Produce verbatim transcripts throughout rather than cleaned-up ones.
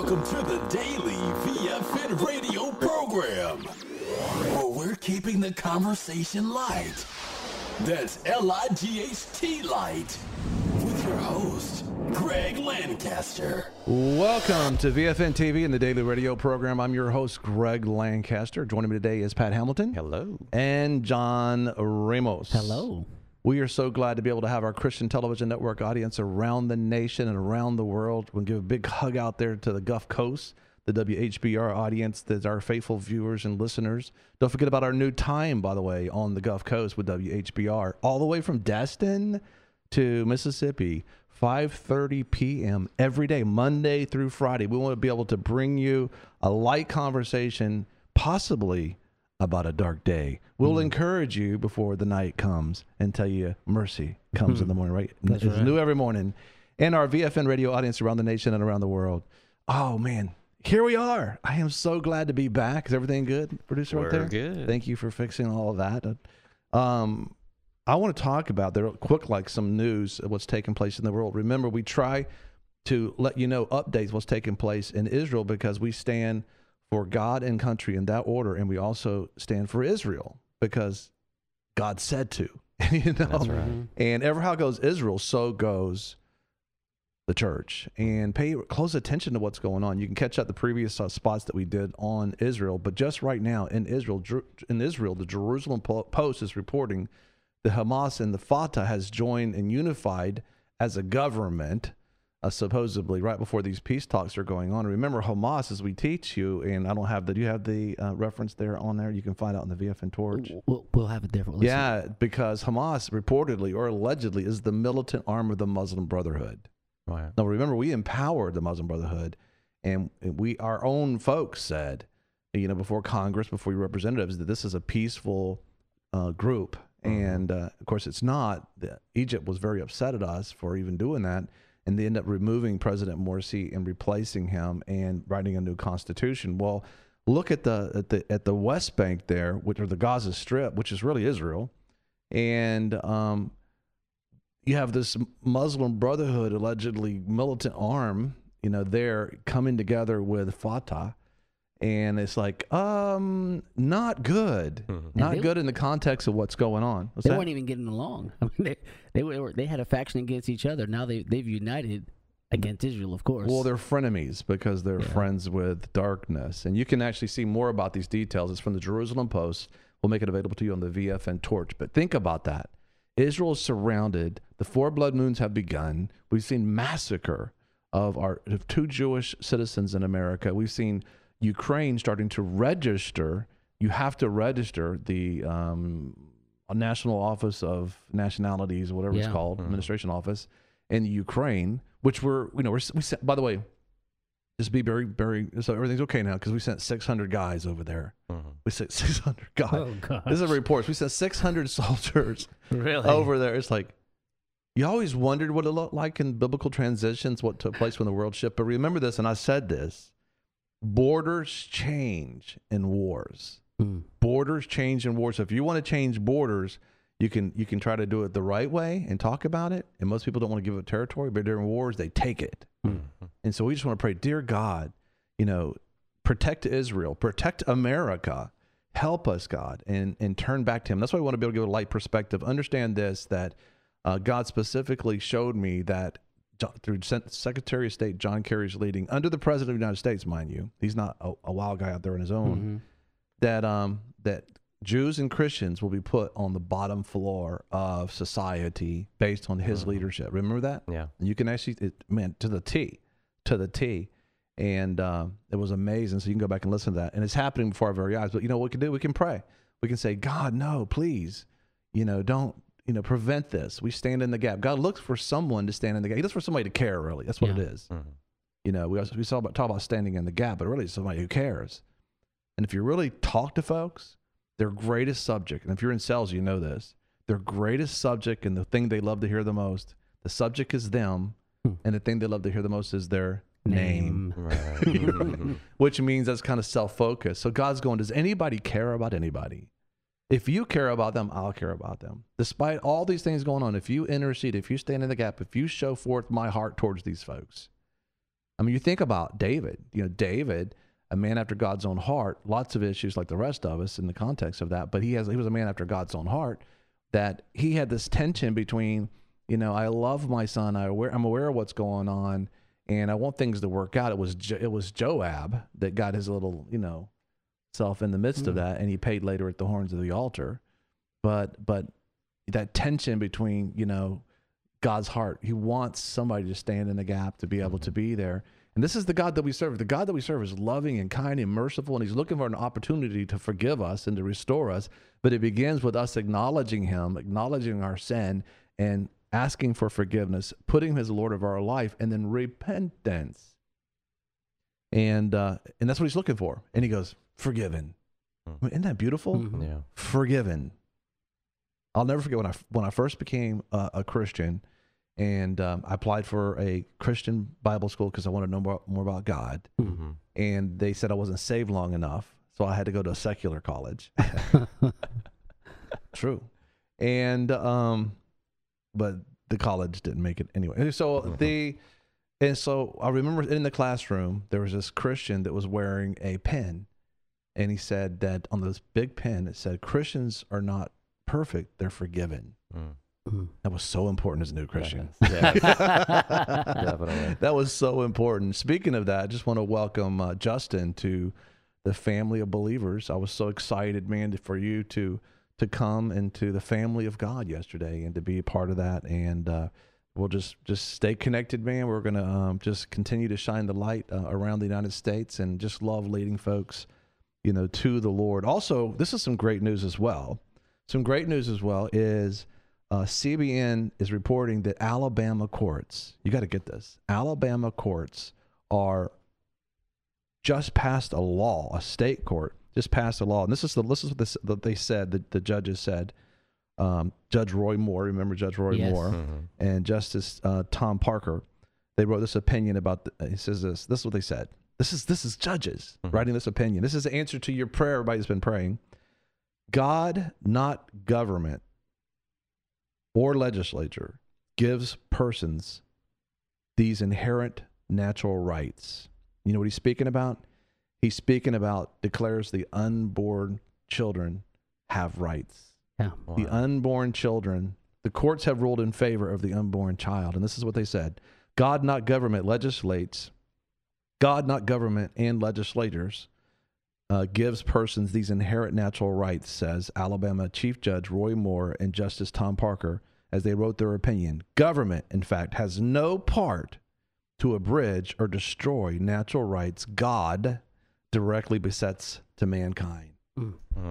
Welcome to the Daily V F N radio program, where we're keeping the conversation light. That's L I G H T light. With your host, Greg Lancaster. Welcome to V F N T V and the Daily Radio program. I'm your host, Greg Lancaster. Joining me today is Pat Hamilton. Hello. And John Ramos. Hello. We are so glad to be able to have our Christian Television Network audience around the nation and around the world. We'll give a big hug out there to the Gulf Coast, the W H B R audience, that's our faithful viewers and listeners. Don't forget about our new time, by the way, on the Gulf Coast with W H B R, all the way from Destin to Mississippi, five thirty p.m. every day, Monday through Friday. We want to be able to bring you a light conversation, possibly about a dark day. We'll mm. encourage you before the night comes and tell you mercy comes in the morning, right? That's it's right. new every morning. And our V F N radio audience around the nation and around the world. Oh, man. Here we are. I am so glad to be back. Is everything good, producer, We're right there? good. Thank you for fixing all of that. Um, I want to talk about, there quick, like some news of what's taking place in the world. Remember, we try to let you know updates what's taking place in Israel because we stand for God and country in that order, and we also stand for Israel because God said to. you know? That's right. And ever how goes Israel, so goes the church. And pay close attention to what's going on. You can catch up the previous uh, spots that we did on Israel, but just right now in Israel, Jer- in Israel, the Jerusalem Post is reporting the Hamas and the Fatah has joined and unified as a government. Uh, supposedly right before these peace talks are going on. Remember, Hamas, as we teach you, and I don't have the, do you have the uh, reference there on there? You can find out on the V F N Torch. We'll, we'll have it different. Listen. Yeah, because Hamas reportedly or allegedly is the militant arm of the Muslim Brotherhood. Wow. Now, remember, we empowered the Muslim Brotherhood, and we, our own folks said, you know, before Congress, before your representatives, that this is a peaceful uh, group. Mm-hmm. And uh, of course, it's not. The, Egypt was very upset at us for even doing that. And they end up removing President Morsi and replacing him and writing a new constitution. Well, look at the at the at the West Bank there, which are the Gaza Strip, which is really Israel, and um, you have this Muslim Brotherhood, allegedly militant arm, you know, there coming together with Fatah, and it's like, um, not good, mm-hmm. not they, good in the context of what's going on. What's they that? weren't even getting along. I mean, they they were they had a faction against each other. Now they they've united against Israel, of course. Well, they're frenemies because they're yeah. friends with darkness, and you can actually see more about these details. It's from the Jerusalem Post. We'll make it available to you on the V F N Torch. But think about that: Israel is surrounded. The four blood moons have begun. We've seen massacre of our of two Jewish citizens in America. We've seen Ukraine starting to register. You have to register the um, National Office of Nationalities, whatever yeah. it's called, mm-hmm. administration office in Ukraine, which we're, you know, we're, we sent, by the way, just be very, very, so everything's okay now because we sent six hundred guys over there. Mm-hmm. We sent six hundred guys. Oh, gosh. This is reports. We sent six hundred soldiers really? over there. It's like, you always wondered what it looked like in biblical transitions, what took place when the world shifted. But remember this, and I said this, borders change in wars. Mm. Borders change in wars. So if you want to change borders, you can you can try to do it the right way and talk about it. And most people don't want to give up territory, but during wars, they take it. Mm-hmm. And so we just want to pray, dear God, you know, protect Israel, protect America, help us, God, and, and turn back to him. That's why we want to be able to give a light perspective. Understand this, that uh, God specifically showed me that through Secretary of State John Kerry's leading, under the President of the United States, mind you, he's not a, a wild guy out there on his own, mm-hmm. that um, that Jews and Christians will be put on the bottom floor of society based on his mm-hmm. leadership. Remember that? Yeah. And you can actually, it, man, to the T, to the T. And uh, it was amazing. So you can go back and listen to that. And it's happening before our very eyes. But you know what we can do? We can pray. We can say, God, no, please, you know, don't, you know, prevent this. We stand in the gap. God looks for someone to stand in the gap. He looks for somebody to care, really. That's what yeah. it is. Mm-hmm. You know, we, we talk about, talk about standing in the gap, but really it's somebody who cares. And if you really talk to folks, their greatest subject, and if you're in sales, you know this, their greatest subject and the thing they love to hear the most, the subject is them, hmm. and the thing they love to hear the most is their name. name. Right. Which means that's kind of self-focused. So God's going, does anybody care about anybody? If you care about them, I'll care about them. Despite all these things going on, if you intercede, if you stand in the gap, if you show forth my heart towards these folks, I mean, you think about David. You know, David, a man after God's own heart, lots of issues like the rest of us in the context of that, but he has he was a man after God's own heart, that he had this tension between, you know, I love my son, I aware, I'm aware of what's going on, and I want things to work out. It was jo- it was Joab that got his little, you know, self in the midst mm. of that, and he paid later at the horns of the altar. But but that tension between, you know, God's heart, he wants somebody to stand in the gap, to be able to be there. And this is the God that we serve. The God that we serve is loving and kind and merciful, and he's looking for an opportunity to forgive us and to restore us. But it begins with us acknowledging him, acknowledging our sin, and asking for forgiveness, putting him as the Lord of our life, and then repentance. And uh, and that's what he's looking for. And he goes, forgiven. I mean, isn't that beautiful? Mm-hmm. Yeah. Forgiven. I'll never forget when I when I first became a, a Christian, and um, I applied for a Christian Bible school because I wanted to know more, more about God. Mm-hmm. And they said I wasn't saved long enough, so I had to go to a secular college. True. And um, but the college didn't make it anyway. And so mm-hmm. the and so I remember in the classroom there was this Christian that was wearing a pen, and he said that on this big pen it said, "Christians are not perfect; they're forgiven." Mm. Mm. That was so important as a new Christian. Yes. Yes. Definitely. That was so important. Speaking of that, I just want to welcome uh, Justin to the family of believers. I was so excited, man, for you to to come into the family of God yesterday and to be a part of that. And uh, we'll just just stay connected, man. We're gonna um, just continue to shine the light uh, around the United States and just love leading folks, you know, to the Lord. Also, this is some great news as well. Some great news as well is. Uh, C B N is reporting that Alabama courts, you got to get this, Alabama courts are just passed a law, a state court just passed a law. And this is, the, this is what, this, what they said, the, the judges said, um, Judge Roy Moore, remember Judge Roy yes. Moore, mm-hmm. and Justice uh, Tom Parker, they wrote this opinion about, the, he says this, this is what they said. This is, this is judges mm-hmm. writing this opinion. This is the answer to your prayer everybody's been praying. God, not government, or legislature gives persons these inherent natural rights. You know what he's speaking about? He's speaking about, declares the unborn children have rights. Yeah. Wow. The unborn children, the courts have ruled in favor of the unborn child. And this is what they said. God, not government, legislates. God, not government and legislators uh, gives persons these inherent natural rights, says Alabama Chief Judge Roy Moore and Justice Tom Parker, as they wrote their opinion. Government, in fact, has no part to abridge or destroy natural rights God directly besets to mankind. Mm. Mm-hmm.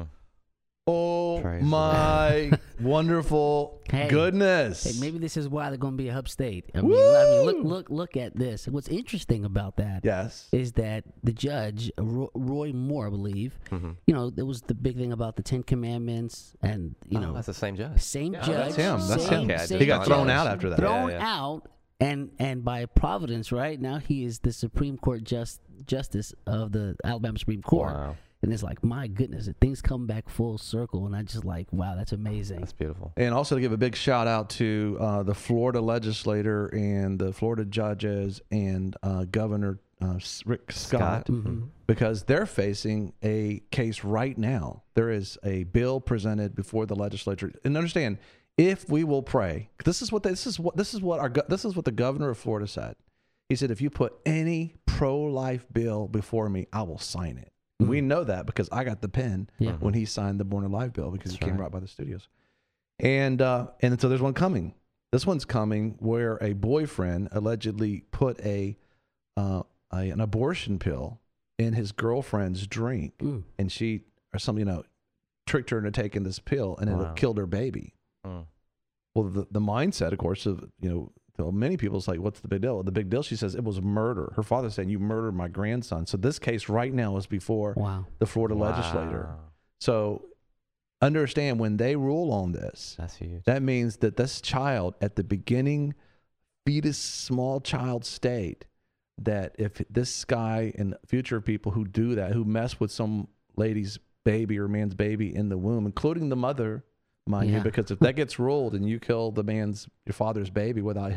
Oh, Praise my wonderful hey, goodness. Hey, maybe this is why they're going to be upstate. I mean, I mean, look, look, look at this. What's interesting about that yes. is that the judge, Roy Moore, I believe, mm-hmm. you know, there was the big thing about the Ten Commandments and, you oh, know. That's the same judge. Same yeah, judge. That's him. That's same, him. Same he got thrown judge. out after that. Thrown yeah, yeah. out. And and by providence, right, now he is the Supreme Court just, Justice of the Alabama Supreme Court. Wow. And it's like, my goodness, things come back full circle. And I just like, wow, that's amazing. That's beautiful. And also to give a big shout out to uh, the Florida legislator and the Florida judges and uh, Governor uh, Rick Scott, Scott. Mm-hmm. because they're facing a case right now. There is a bill presented before the legislature. And understand, if we will pray, this is what they, this is what this is what our this is what the governor of Florida said. He said, if you put any pro-life bill before me, I will sign it. Mm-hmm. We know that because I got the pen yeah. when he signed the Born Alive bill because That's he came right. right by the studios. And uh, and so there's one coming. This one's coming where a boyfriend allegedly put a, uh, a an abortion pill in his girlfriend's drink, mm. and she or something, you know, tricked her into taking this pill, and wow. it killed her baby. Mm. Well, the the mindset, of course, of you know. So many people is like, what's the big deal? The big deal, she says, it was murder. Her father saying, you murdered my grandson. So this case right now is before wow. the Florida wow. legislator. So understand, when they rule on this, that's huge. That means that this child at the beginning, fetus, small child state, that if this guy and future people who do that, who mess with some lady's baby or man's baby in the womb, including the mother, mind yeah. you, because if that gets ruled and you kill the man's, your father's baby without his,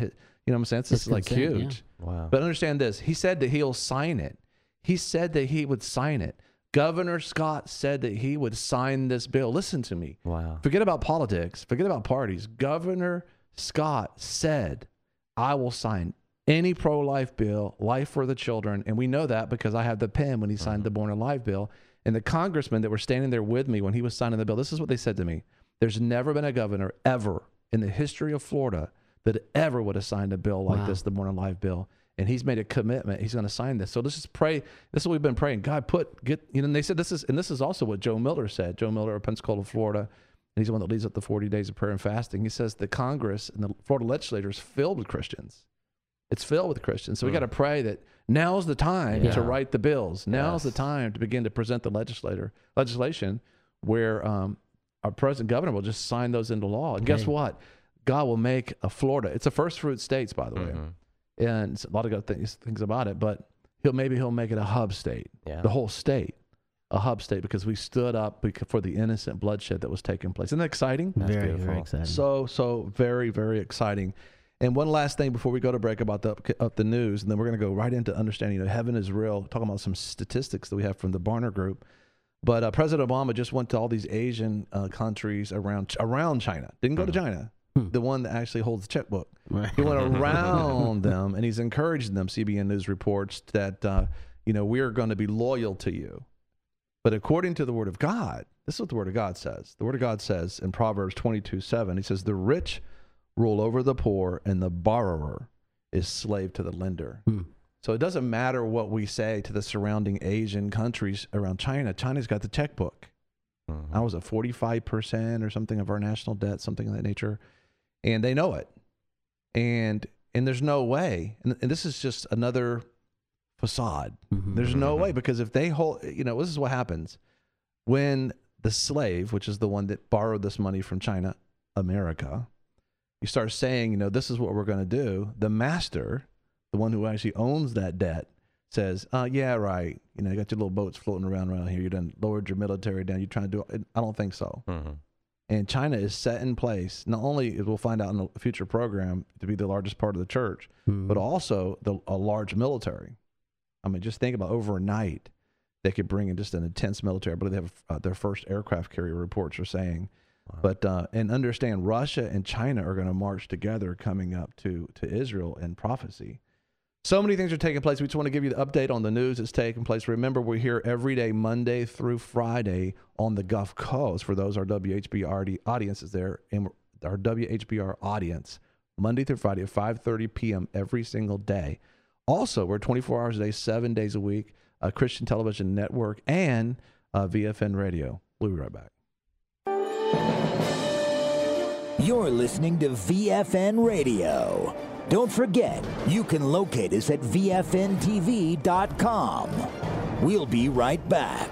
You know what I'm saying? This It's is like consent, yeah. huge. Wow. But understand this. He said that he'll sign it. He said that he would sign it. Governor Scott said that he would sign this bill. Listen to me. Wow. Forget about politics. Forget about parties. Governor Scott said, I will sign any pro-life bill, life for the children. And we know that because I have the pen when he signed mm-hmm. the Born Alive bill. And the congressmen that were standing there with me when he was signing the bill, this is what they said to me. There's never been a governor ever in the history of Florida that ever would have signed a bill like wow. this, the Born Alive bill. And he's made a commitment. He's going to sign this. So let's just pray. This is what we've been praying. God, put, get, you know, and they said this is, and this is also what Joe Miller said. Joe Miller of Pensacola, Florida. And he's the one that leads up the forty days of prayer and fasting. He says the Congress and the Florida legislature is filled with Christians. It's filled with Christians. So mm. we got to pray that now's the time yeah. to write the bills. Now's yes. the time to begin to present the legislator legislation where um, our president governor will just sign those into law. And okay. guess what? God will make a Florida. It's a first fruit states, by the mm-hmm. way. And it's a lot of good things, things about it, but he'll maybe he'll make it a hub state, yeah. the whole state, a hub state, because we stood up for the innocent bloodshed that was taking place. Isn't that exciting? That's very, beautiful. Very exciting. So, so very, very exciting. And one last thing before we go to break about the up the news, and then we're going to go right into understanding, you know, heaven is real, talking about some statistics that we have from the Barna Group. But uh, President Obama just went to all these Asian uh, countries around around China. Didn't go mm-hmm. to China. The one that actually holds the checkbook. Right. He went around them, and he's encouraging them, C B N News reports, that, uh, you know, we are going to be loyal to you. But according to the Word of God, this is what the Word of God says. The Word of God says in Proverbs twenty-two seven, he says, the rich rule over the poor, and the borrower is slave to the lender. Hmm. So it doesn't matter what we say to the surrounding Asian countries around China. China's got the checkbook. Mm-hmm. I was at forty-five percent or something of our national debt, something of that nature. And they know it. And and there's no way. And, and this is just another facade. Mm-hmm. There's no way, because if they hold, you know, this is what happens. When the slave, which is the one that borrowed this money from China, America, you start saying, you know, this is what we're going to do. The master, the one who actually owns that debt, says, uh, yeah, right. You know, you got your little boats floating around around here. You done lowered your military down. You're trying to do it. I don't think so. Mm-hmm. And China is set in place, not only, as we'll find out in a future program, to be the largest part of the church, mm-hmm. but also the, a large military. I mean, just think about overnight, they could bring in just an intense military. I believe they have uh, their first aircraft carrier, reports are saying. Wow. But uh, and understand, Russia and China are going to march together coming up to, to Israel in prophecy. So many things are taking place. We just want to give you the update on the news that's taking place. Remember, we're here every day, Monday through Friday, on the Gulf Coast. For those, our W H B R audiences there, and our W H B R audience, Monday through Friday at five thirty p.m. every single day. Also, we're twenty-four hours a day, seven days a week, a Christian Television Network, and uh, V F N Radio. We'll be right back. You're listening to V F N Radio. Don't forget, you can locate us at V F N T V dot com. We'll be right back.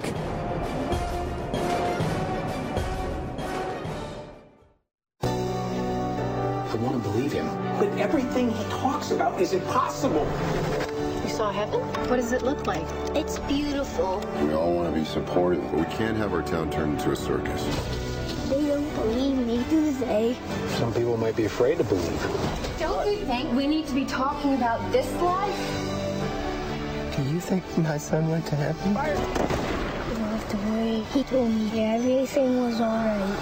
I want to believe him, but everything he talks about is impossible. You saw heaven? What does it look like? It's beautiful. We all want to be supportive, but we can't have our town turned into a circus. They don't believe me, do they? Some people might be afraid to believe. Don't you think we need to be talking about this life? Do you think my son went to heaven? You don't have to worry. He told me everything was all right.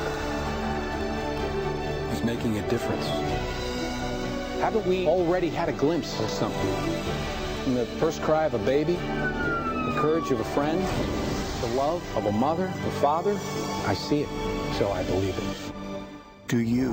He's making a difference. Haven't we already had a glimpse of something? In the first cry of a baby, the courage of a friend, the love of a mother, a father, I see it. So I believe it. Do you?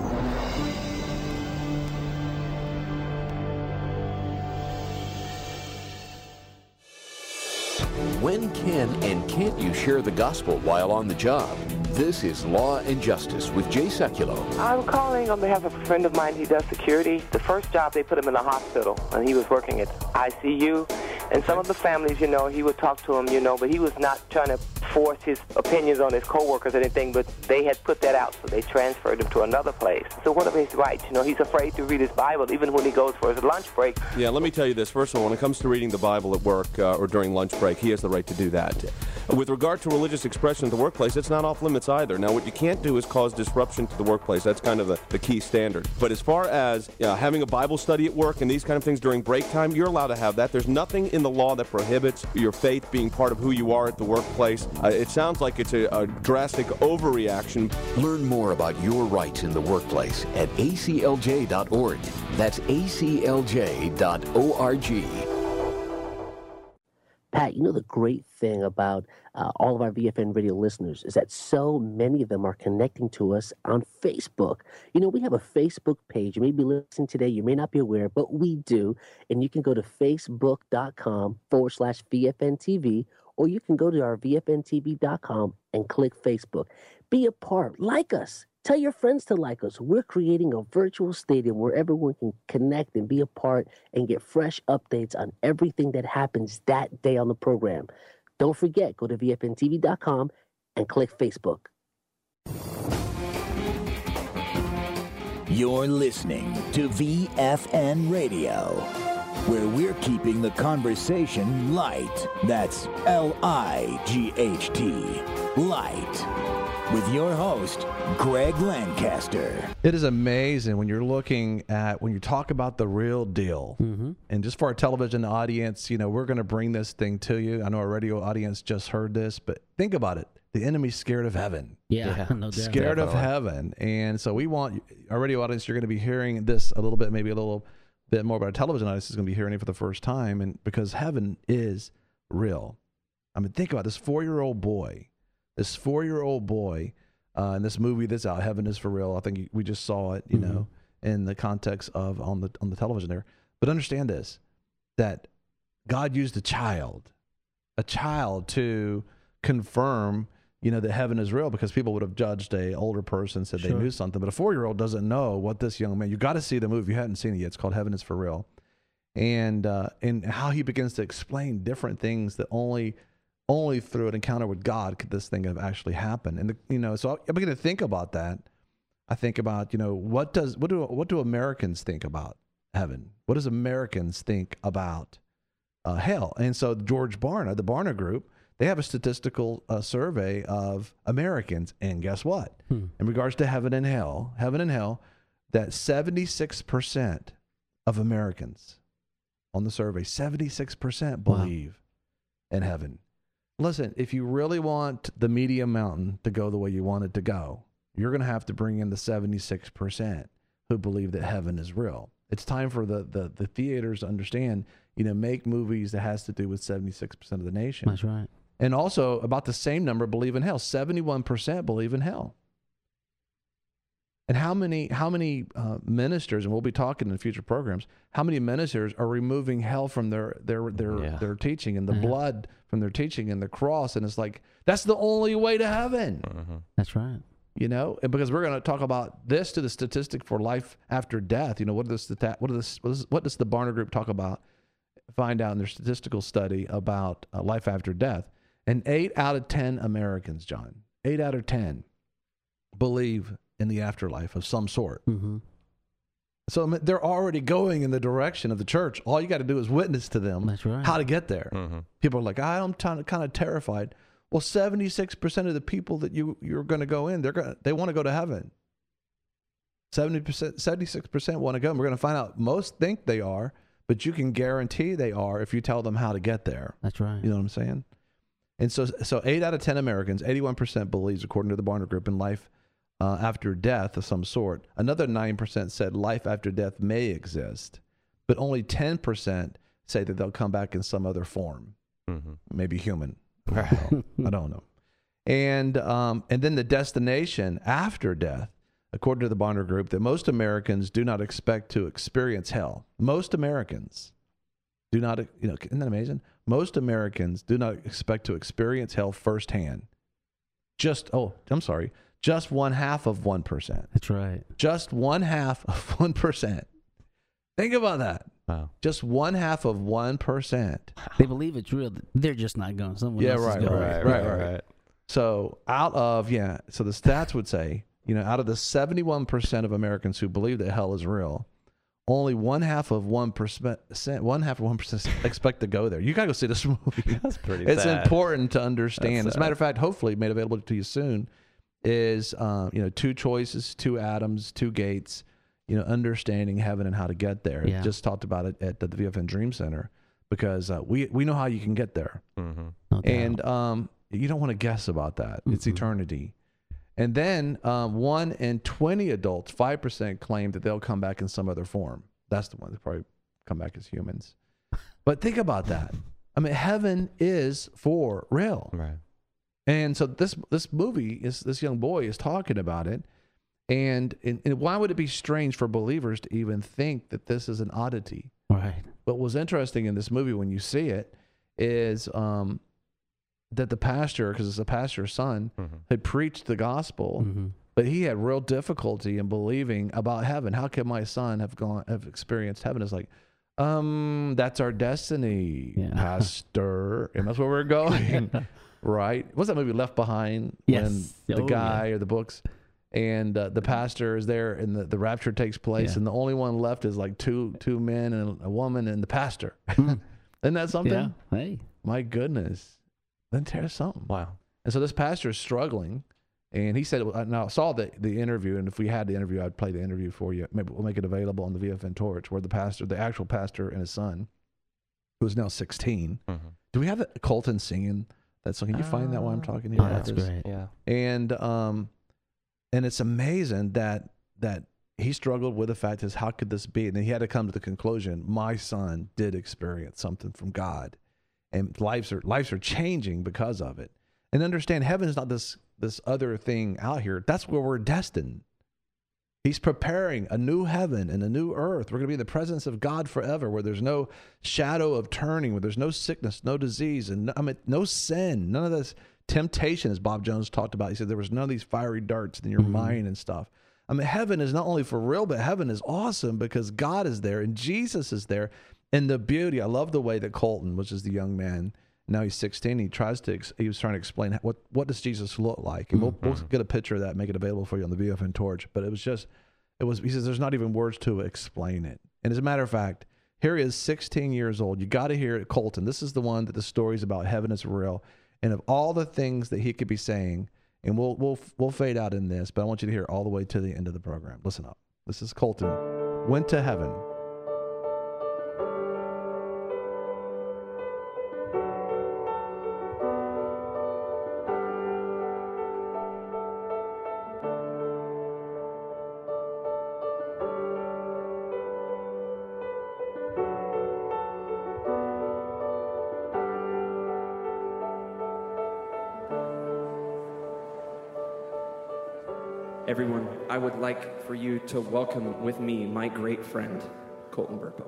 When can and can't you share the gospel while on the job? This is Law and Justice with Jay Sekulow. I'm calling on behalf of a friend of mine. He does security. The first job, they put him in the hospital, and he was working at I C U. And some of the families, you know, he would talk to them, you know, but he was not trying to force his opinions on his coworkers or anything, but they had put that out, so they transferred him to another place. So what are his rights? You know, he's afraid to read his Bible, even when he goes for his lunch break. Yeah, let me tell you this. First of all, when it comes to reading the Bible at work uh, or during lunch break, he has the right to do that. With regard to religious expression at the workplace, it's not off limits either. Now, what you can't do is cause disruption to the workplace. That's kind of the, the key standard. But as far as uh, having a Bible study at work and these kind of things during break time, you're allowed to have that. There's nothing in the law that prohibits your faith being part of who you are at the workplace. Uh, it sounds like it's a, a drastic overreaction. Learn more about your rights in the workplace at A C L J dot org. That's A C L J dot org. Pat, you know the great thing about uh, all of our V F N radio listeners is that so many of them are connecting to us on Facebook. You know, we have a Facebook page. You may be listening today. You may not be aware, but we do. And you can go to facebook.com forward slash VFNTV, or you can go to our V F N T V dot com and click Facebook. Be a part. Like us. Tell your friends to like us. We're creating a virtual stadium where everyone can connect and be a part and get fresh updates on everything that happens that day on the program. Don't forget, go to V F N T V dot com and click Facebook. You're listening to V F N Radio, where we're keeping the conversation light. That's L I G H T, light. With your host, Greg Lancaster. It is amazing when you're looking at, when you talk about the real deal. Mm-hmm. And just for our television audience, you know, we're going to bring this thing to you. I know our radio audience just heard this, but think about it. The enemy's scared of heaven. Yeah, yeah. No doubt. Scared Definitely. of heaven. And so we want our radio audience, you're going to be hearing this a little bit, maybe a little bit more, but our television audience is going to be hearing it for the first time. And because heaven is real. I mean, think about this four-year-old boy. This four-year-old boy uh, in this movie that's out, Heaven is for Real. I think we just saw it, you mm-hmm. know, in the context of on the on the television there. But understand this, that God used a child, a child to confirm, you know, that heaven is real, because people would have judged a older person, said sure. they knew something. But a four-year-old doesn't know what this young man, you got to see the movie. If you hadn't seen it yet, it's called Heaven is for Real. And, uh, and how he begins to explain different things that only... Only through an encounter with God could this thing have actually happened. And, the, you know, so I begin to think about that. I think about, you know, what does, what do, what do Americans think about heaven? What does Americans think about uh, hell? And so George Barna, the Barna Group, they have a statistical uh, survey of Americans. And guess what? Hmm. In regards to heaven and hell, heaven and hell, that seventy-six percent of Americans on the survey, seventy-six percent believe wow. in heaven. Listen, if you really want the media mountain to go the way you want it to go, you're going to have to bring in the seventy-six percent who believe that heaven is real. It's time for the, the, the theaters to understand, you know, make movies that has to do with seventy-six percent of the nation. That's right. And also about the same number believe in hell. seventy-one percent believe in hell. And how many how many uh, ministers, and we'll be talking in future programs, how many ministers are removing hell from their their their, yeah. their teaching, and the mm-hmm. blood from their teaching, and the cross? And it's like, that's the only way to heaven. Mm-hmm. That's right. You know, and because we're going to talk about this to the statistic for life after death. You know, what does the what does what does, what does the Barna Group talk about? Find out in their statistical study about uh, life after death. And eight out of ten Americans, John, eight out of ten believe in the afterlife of some sort. Mm-hmm. So they're already going in the direction of the church. All you got to do is witness to them That's right. how to get there. Mm-hmm. People are like, I'm kind of, kind of terrified. Well, seventy-six percent of the people that you, you're going to go in, they're gonna, they want to go to heaven. seventy percent, seventy-six percent want to go. And we're going to find out most think they are, but you can guarantee they are if you tell them how to get there. That's right. You know what I'm saying? And so, so eight out of ten Americans, eighty-one percent believes, according to the Barna Group, in life Uh, after death of some sort. Another nine percent said life after death may exist, but only ten percent say that they'll come back in some other form, mm-hmm. maybe human. I don't know. I don't know. And um, and then the destination after death, according to the Barna Group, that most Americans do not expect to experience hell. Most Americans do not, you know, isn't that amazing? Most Americans do not expect to experience hell firsthand. Just, oh, I'm sorry. Just one half of one percent. That's right. Just one half of one percent. Think about that. Wow. Just one half of one percent. They believe it's real. They're just not going. Someone yeah, else right, is going. right, right, right, right. So out of, yeah, so the stats would say, you know, out of the seventy-one percent of Americans who believe that hell is real, only one half of one percent, one half of one percent expect to go there. You gotta go see this movie. That's pretty. It's sad. important to understand. That's As a matter of fact, hopefully made available to you soon, is um, you know two choices, two atoms, two gates. You know, understanding heaven and how to get there. Yeah. Just talked about it at the V F N Dream Center because uh, we we know how you can get there, mm-hmm. No doubt. and um, you don't want to guess about that. Mm-hmm. It's eternity. And then um, one in twenty adults, five percent claim that they'll come back in some other form. That's the one that probably come back as humans. But think about that. I mean, heaven is for real. Right. And so this this movie is this young boy is talking about it. And, and and why would it be strange for believers to even think that this is an oddity? Right. What was interesting in this movie when you see it is um, that the pastor, because it's a pastor's son, mm-hmm. had preached the gospel, mm-hmm. but he had real difficulty in believing about heaven. How can my son have gone have experienced heaven? It's like, um, that's our destiny, yeah. Pastor, and that's where we're going, right? What's that movie Left Behind? Yes. When the oh, guy yeah. or the books. And uh, the pastor is there, and the, the rapture takes place, yeah. and the only one left is like two two men and a woman and the pastor. Isn't that something? Yeah. Hey, my goodness, then there's something. Wow. And so this pastor is struggling, and he said, "Now I saw the the interview, and if we had the interview, I'd play the interview for you. Maybe we'll make it available on the V F N Torch, where the pastor, the actual pastor, and his son, who is now sixteen. Mm-hmm. Do we have Colton singing that song? Can you uh, find that while I'm talking here? Oh, that's this? great. Yeah. And um. And it's amazing that that he struggled with the fact is how could this be? And then he had to come to the conclusion, my son did experience something from God. And lives are lives are changing because of it. And understand heaven is not this this other thing out here. That's where we're destined. He's preparing a new heaven and a new earth. We're going to be in the presence of God forever, where there's no shadow of turning, where there's no sickness, no disease, and no, I mean, no sin, none of this temptation, as Bob Jones talked about. He said there was none of these fiery darts in your mm-hmm. mind and stuff. I mean, heaven is not only for real, but heaven is awesome because God is there and Jesus is there. And the beauty, I love the way that Colton, which is the young man, now he's sixteen, he tries to, he was trying to explain what, what does Jesus look like? And mm-hmm. we'll, we'll get a picture of that, make it available for you on the V F N Torch. But it was just, it was, he says, there's not even words to explain it. And as a matter of fact, here he is, sixteen years old. You got to hear it, Colton. This is the one that the story's about. Heaven is real. And of all the things that he could be saying, and we'll we'll we'll fade out in this, but I want you to hear all the way to the end of the program. Listen up. This is Colton. Went to heaven. Everyone, I would like for you to welcome with me my great friend, Colton Burpo.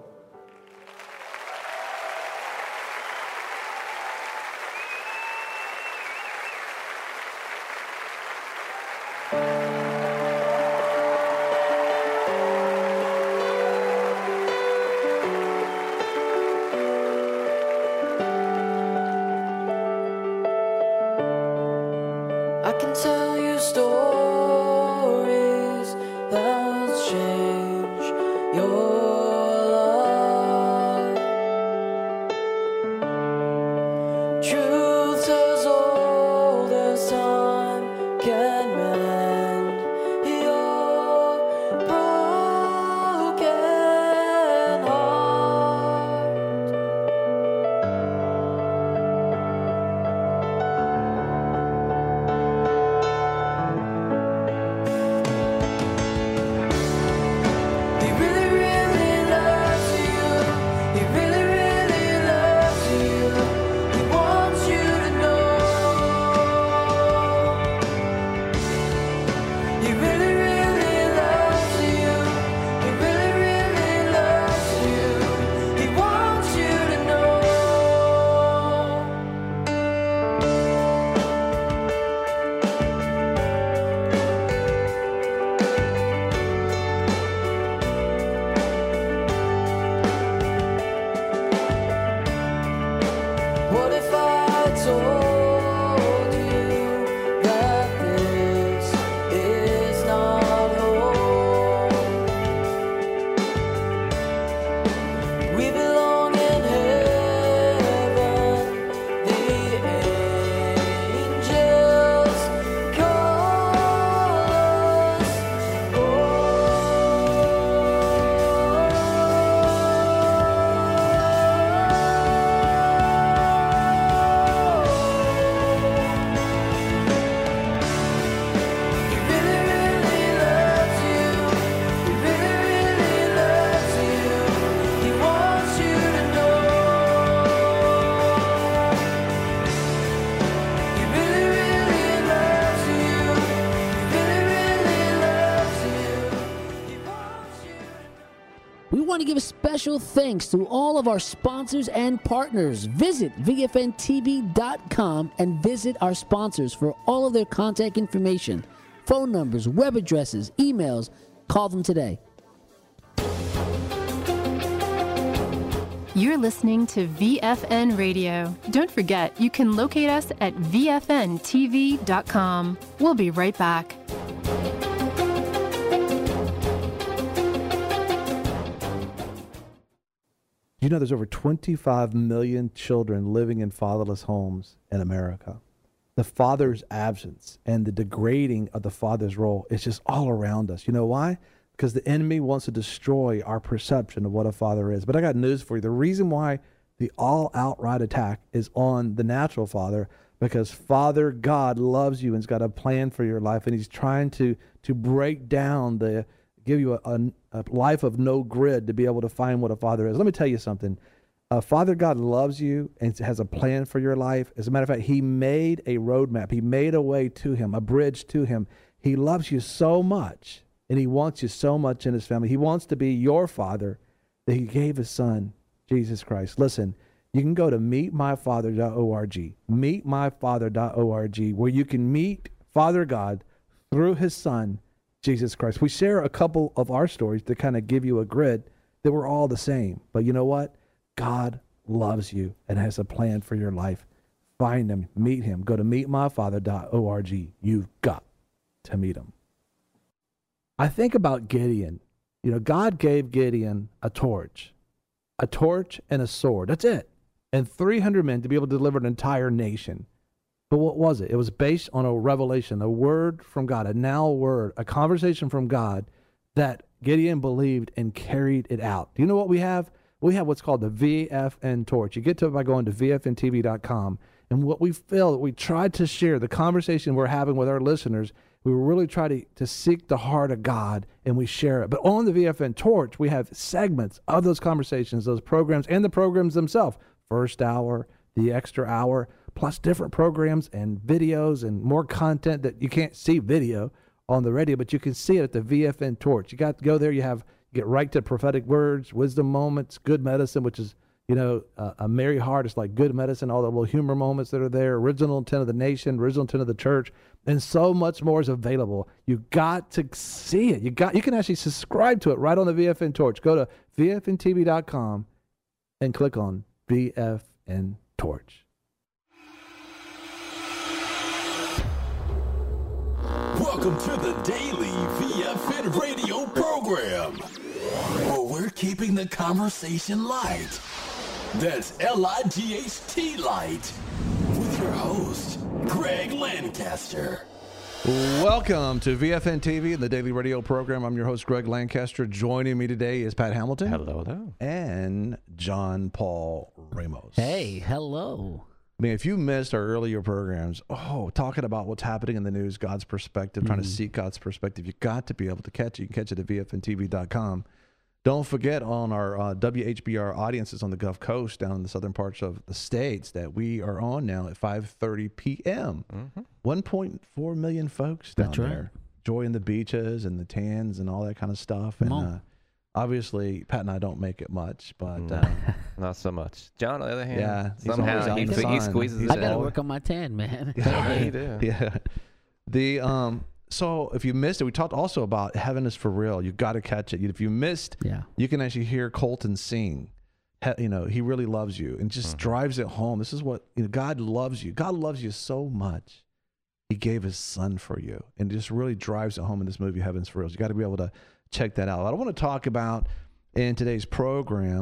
I can tell you stories that'll change your life. We belong in heaven. The angels call us We want to give special thanks to all of our sponsors and partners. Visit V F N T V dot com and visit our sponsors for all of their contact information, phone numbers, web addresses, emails. Call them today. You're listening to V F N Radio. Don't forget, you can locate us at V F N T V dot com. We'll be right back. You know, there's over twenty-five million children living in fatherless homes in America. The father's absence and the degrading of the father's role is just all around us. You know why? Because the enemy wants to destroy our perception of what a father is. But I got news for you. The reason why the all-outright attack is on the natural father, because Father God loves you and's got a plan for your life, and he's trying to to break down the give you a, a, a life of no grid to be able to find what a father is. Let me tell you something. Uh, Father God loves you and has a plan for your life. As a matter of fact, he made a roadmap. He made a way to him, a bridge to him. He loves you so much, and he wants you so much in his family. He wants to be your father that he gave his son, Jesus Christ. Listen, you can go to meet my father dot org, meet my father dot org, where you can meet Father God through his son, Jesus Christ. We share a couple of our stories to kind of give you a grid that we're all the same. But you know what? God loves you and has a plan for your life. Find him, meet him. Go to meet my father dot org. You've got to meet him. I think about Gideon. You know, God gave Gideon a torch, a torch and a sword. That's it. And three hundred men to be able to deliver an entire nation. But what was it? It was based on a revelation, a word from God, a now word, a conversation from God that Gideon believed and carried it out. Do you know what we have? We have what's called the V F N torch. You get to it by going to V F N T V dot com. And what we feel, we tried to share, the conversation we're having with our listeners, we really try to, to seek the heart of God, and we share it. But on the V F N torch, we have segments of those conversations, those programs, and the programs themselves. First hour, the extra hour, plus different programs and videos and more content that you can't see video on the radio, but you can see it at the V F N torch. You got to go there. You have get right to prophetic words, wisdom moments, good medicine, which is, you know, uh, a merry heart. It's like good medicine, all the little humor moments that are there, original intent of the nation, original intent of the church, and so much more is available. You got to see it. You got. You can actually subscribe to it right on the V F N torch. Go to V F N T V dot com and click on V F N torch. Welcome to the daily V F N radio program, where we're keeping the conversation light. That's L I G H T light, with your host, Greg Lancaster. Welcome to V F N T V and the daily radio program. I'm your host, Greg Lancaster. Joining me today is Pat Hamilton. Hello, hello. And John Paul Ramos. Hey, hello. I mean, if you missed our earlier programs, oh, talking about what's happening in the news, God's perspective, trying mm-hmm. to seek God's perspective, you got to be able to catch it. You can catch it at V F N T V dot com. Don't forget on our uh, W H B R audiences on the Gulf Coast, down in the southern parts of the states, that we are on now at five thirty p.m. Mm-hmm. one point four million folks down That's right. there, enjoying the beaches and the tans and all that kind of stuff. And uh, obviously, Pat and I don't make it much, but no, uh, not so much. John, on the other hand, yeah, somehow he, he squeezes I it got to out. work on my tan, man. Yeah, you do. Yeah. The um. So if you missed it, we talked also about Heaven is for Real. You got to catch it. If you missed, yeah. you can actually hear Colton sing. He, you know, he really loves you and just mm-hmm. drives it home. This is what, you know, God loves you. God loves you so much. He gave his son for you, and it just really drives it home in this movie, Heaven's for Real. You got to be able to check that out. I want to talk about in today's program,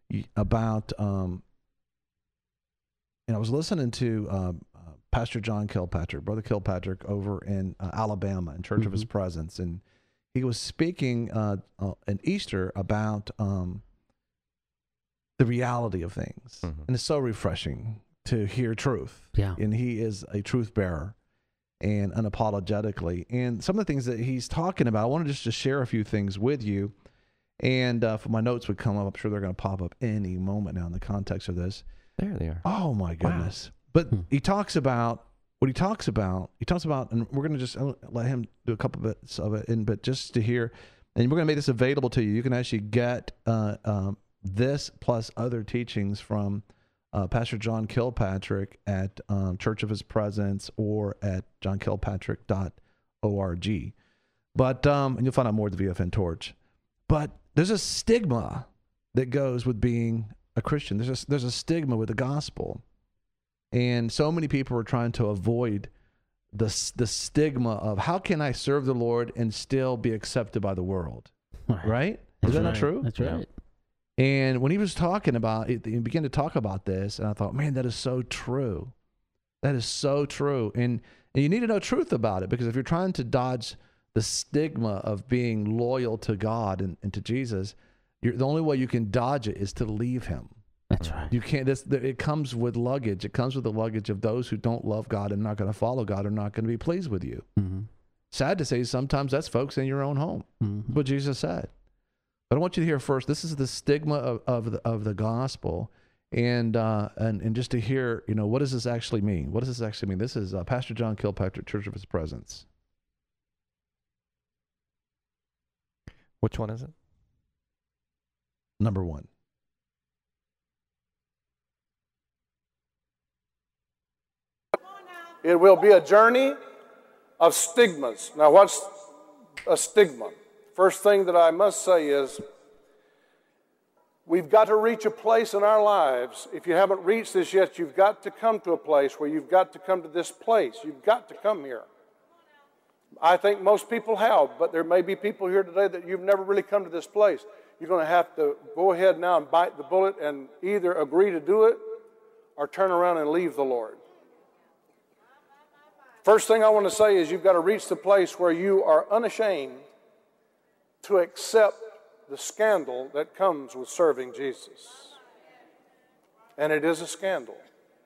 about, um, and I was listening to uh, uh, Pastor John Kilpatrick, Brother Kilpatrick, over in uh, Alabama, in Church mm-hmm. of His Presence, and he was speaking uh, uh, in Easter about um, the reality of things, mm-hmm. and it's so refreshing to hear truth. Yeah, and he is a truth bearer, and unapologetically. And some of the things that he's talking about, I wanted just to share a few things with you. And uh, if my notes would come up, I'm sure they're going to pop up any moment now in the context of this. There they are. Oh my goodness! Wow. But hmm. he talks about what he talks about. He talks about, and we're going to just let him do a couple bits of it. And but just to hear, and we're going to make this available to you. You can actually get uh, um, this plus other teachings from uh, Pastor John Kilpatrick at um, Church of His Presence or at john kilpatrick dot org. But um, and you'll find out more at the V F N Torch. But there's a stigma that goes with being a Christian. There's a, there's a stigma with the gospel. And so many people are trying to avoid the, the stigma of how can I serve the Lord and still be accepted by the world? Right? right? Is that right. not true? That's right. Yeah. And when he was talking about it, he began to talk about this, and I thought, man, that is so true. That is so true. And, and you need to know truth about it, because if you're trying to dodge the stigma of being loyal to God and, and to Jesus, you're, the only way you can dodge it is to leave Him. That's right. You can't. This, it comes with luggage. It comes with the luggage of those who don't love God and not going to follow God, are not going to be pleased with you. Mm-hmm. Sad to say, sometimes that's folks in your own home. Mm-hmm. What Jesus said. But I want you to hear first. This is the stigma of, of the of the gospel, and uh, and and just to hear, you know, what does this actually mean? What does this actually mean? This is uh, Pastor John Kilpatrick, Church of His Presence. Which one is it? Number one. It will be a journey of stigmas. Now, what's a stigma? First thing that I must say is we've got to reach a place in our lives. If you haven't reached this yet, you've got to come to a place where you've got to come to this place. You've got to come here. I think most people have, but there may be people here today that you've never really come to this place. You're going to have to go ahead now and bite the bullet and either agree to do it or turn around and leave the Lord. First thing I want to say is you've got to reach the place where you are unashamed to accept the scandal that comes with serving Jesus. And it is a scandal.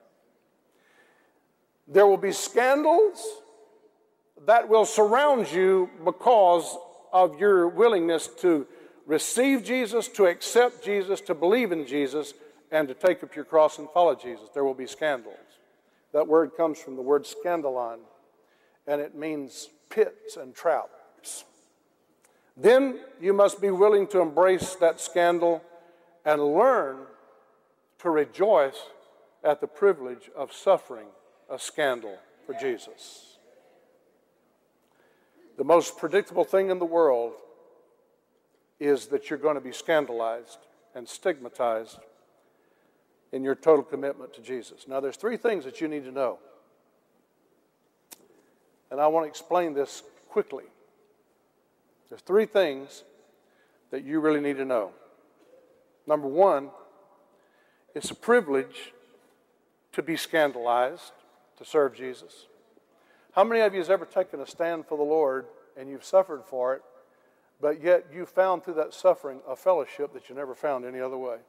There will be scandals that will surround you because of your willingness to receive Jesus, to accept Jesus, to believe in Jesus, and to take up your cross and follow Jesus. There will be scandals. That word comes from the word scandalon, and it means pits and traps. Then you must be willing to embrace that scandal and learn to rejoice at the privilege of suffering a scandal for Jesus. The most predictable thing in the world is that you're going to be scandalized and stigmatized in your total commitment to Jesus. Now, there's three things that you need to know. And I want to explain this quickly. There's three things that you really need to know. Number one, it's a privilege to be scandalized, to serve Jesus. How many of you has ever taken a stand for the Lord and you've suffered for it, but yet you found through that suffering a fellowship that you never found any other way?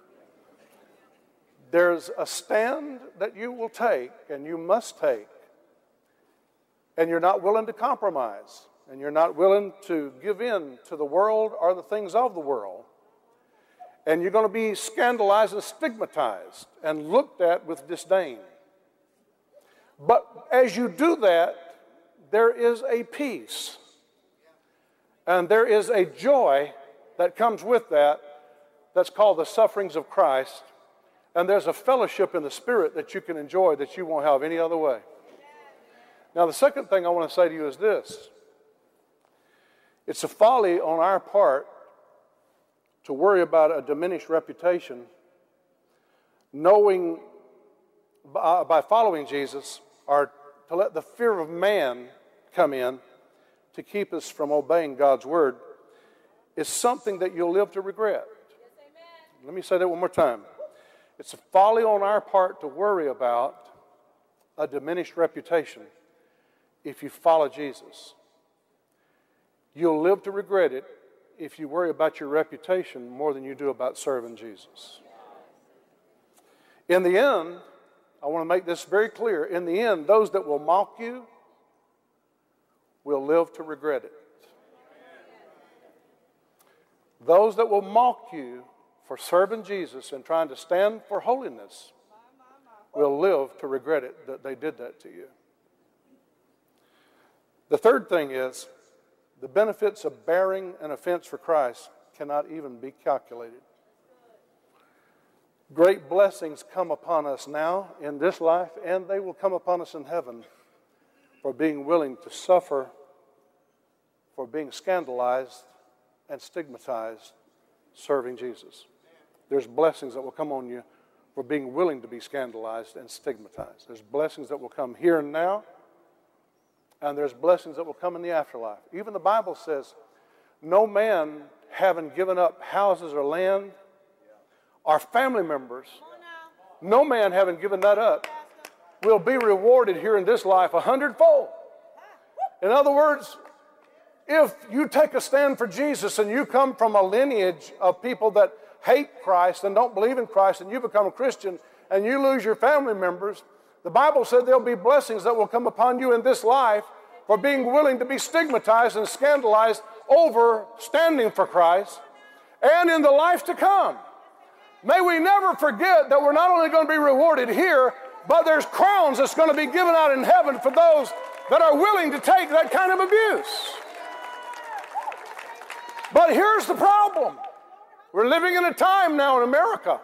There's a stand that you will take and you must take, and you're not willing to compromise, and you're not willing to give in to the world or the things of the world, and you're going to be scandalized and stigmatized and looked at with disdain. But as you do that, there is a peace and there is a joy that comes with that that's called the sufferings of Christ, and there's a fellowship in the Spirit that you can enjoy that you won't have any other way. Now, the second thing I want to say to you is this. It's a folly on our part to worry about a diminished reputation, knowing by, by following Jesus, or to let the fear of man come in to keep us from obeying God's word, is something that you'll live to regret. Let me say that one more time. It's a folly on our part to worry about a diminished reputation if you follow Jesus. You'll live to regret it if you worry about your reputation more than you do about serving Jesus. In the end, I want to make this very clear. In the end, those that will mock you will live to regret it. Those that will mock you for serving Jesus and trying to stand for holiness will live to regret it that they did that to you. The third thing is, the benefits of bearing an offense for Christ cannot even be calculated. Great blessings come upon us now in this life, and they will come upon us in heaven for being willing to suffer, for being scandalized and stigmatized serving Jesus. There's blessings that will come on you for being willing to be scandalized and stigmatized. There's blessings that will come here and now, and there's blessings that will come in the afterlife. Even the Bible says, no man having given up houses or land or family members, no man having given that up will be rewarded here in this life a hundredfold. In other words, if you take a stand for Jesus and you come from a lineage of people that hate Christ and don't believe in Christ, and you become a Christian and you lose your family members, the Bible said there'll be blessings that will come upon you in this life for being willing to be stigmatized and scandalized over standing for Christ, and in the life to come. May we never forget that we're not only going to be rewarded here, but there's crowns that's going to be given out in heaven for those that are willing to take that kind of abuse. But here's the problem. We're living in a time now in America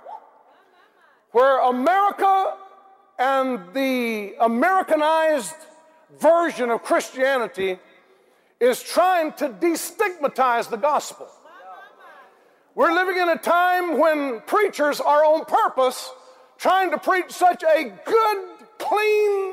where America and the Americanized version of Christianity is trying to destigmatize the gospel. We're living in a time when preachers are on purpose trying to preach such a good, clean,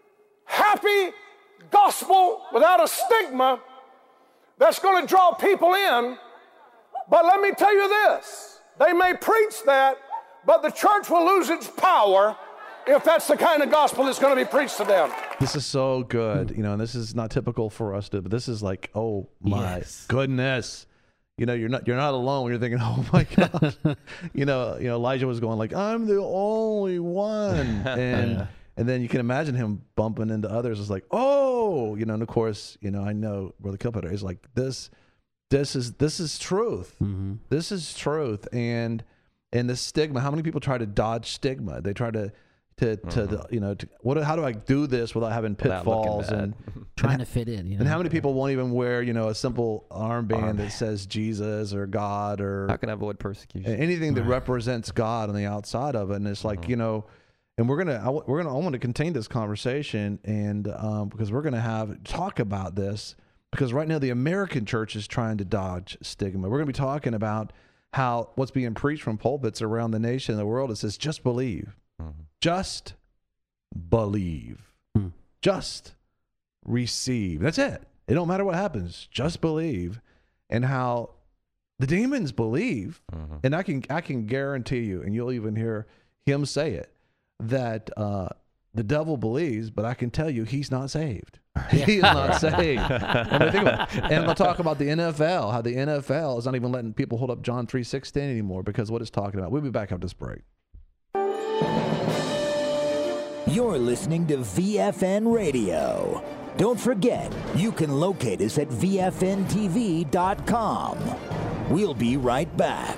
happy gospel without a stigma that's going to draw people in. But let me tell you this, they may preach that, but the church will lose its power if that's the kind of gospel that's going to be preached to them. This is so good, you know, and this is not typical for us to, but this is like, oh my yes. goodness. You know, you're not you're not alone when you're thinking, oh my God. you know, you know, Elijah was going like, I'm the only one. And yeah. and then you can imagine him bumping into others. It's like, oh, you know, and of course, you know, I know Brother Kilpater is like, this this is this is truth. Mm-hmm. This is truth. And and the stigma, how many people try to dodge stigma? They try to to, to mm-hmm. the, you know, to, what? How do I do this without having pitfalls without and trying and, to fit in? You know? And how many people won't even wear, you know, a simple armband Arm. that says Jesus or God or how can I avoid persecution? Anything that represents God on the outside of it. And it's like, mm-hmm. you know, and we're gonna I, we're gonna I want to continue this conversation, and um, because we're gonna have talk about this, because right now the American church is trying to dodge stigma. We're gonna be talking about how what's being preached from pulpits around the nation and the world. It says just believe. Just believe. Hmm. Just receive. That's it. It don't matter what happens. Just believe. And how the demons believe, mm-hmm. and I can I can guarantee you, and you'll even hear him say it, that uh, the devil believes, but I can tell you he's not saved. He is not saved. And, I think about, and I'll talk about the N F L, how the N F L is not even letting people hold up John three sixteen anymore because of what it's talking about. We'll be back after this break. You're listening to V F N Radio. Don't forget, you can locate us at V F N T V dot com. We'll be right back.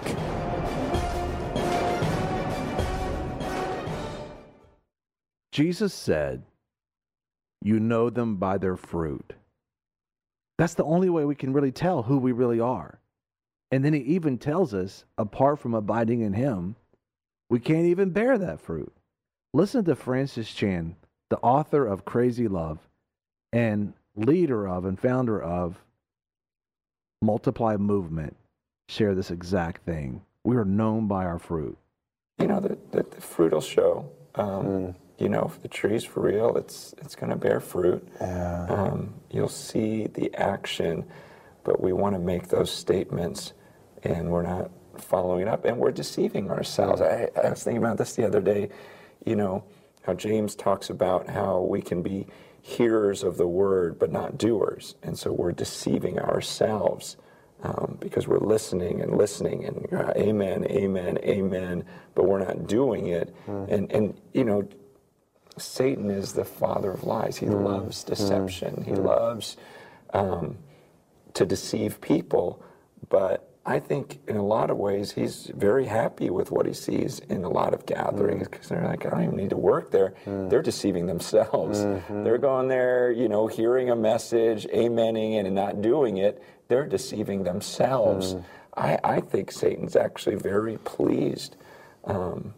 Jesus said, you know them by their fruit. That's the only way we can really tell who we really are. And then he even tells us, apart from abiding in him, we can't even bear that fruit. Listen to Francis Chan, the author of Crazy Love and leader of and founder of Multiply Movement, share this exact thing. We are known by our fruit. You know, the, the, the fruit will show. Um, mm. You know, if the tree's for real, it's it's going to bear fruit. Yeah. Um, you'll see the action, but we want to make those statements, and we're not following up, and we're deceiving ourselves. I, I was thinking about this the other day, you know, how James talks about how we can be hearers of the word but not doers, and so we're deceiving ourselves um, because we're listening and listening and uh, amen, amen, amen, but we're not doing it. Mm. And, and, you know, Satan is the father of lies. He mm. loves deception. Mm. He mm. loves um, to deceive people, but I think in a lot of ways he's very happy with what he sees in a lot of gatherings because mm. they're like, I don't even need to work there. Mm. They're deceiving themselves. Mm-hmm. They're going there, you know, hearing a message, amening it and not doing it. They're deceiving themselves. Mm. I, I think Satan's actually very pleased. Um,